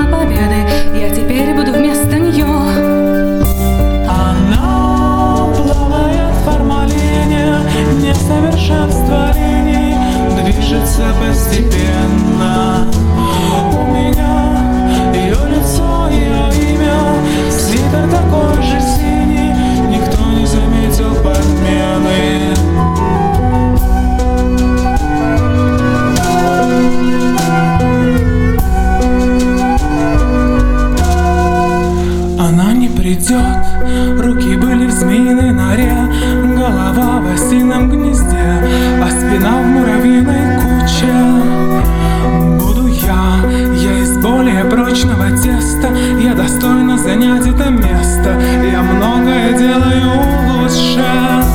победы, я теперь буду вместо нее. Она плавает в формалине, несовершенство линий движется постепенно. У меня ее лицо, ее имя, свитер такой же синий, никто не заметил подмены. Она не придет, руки были в змеиной норе, голова в осином гнезде, а спина в муравьиной куче. Буду я из более прочного теста, я достойна занять это место, я многое делаю лучше.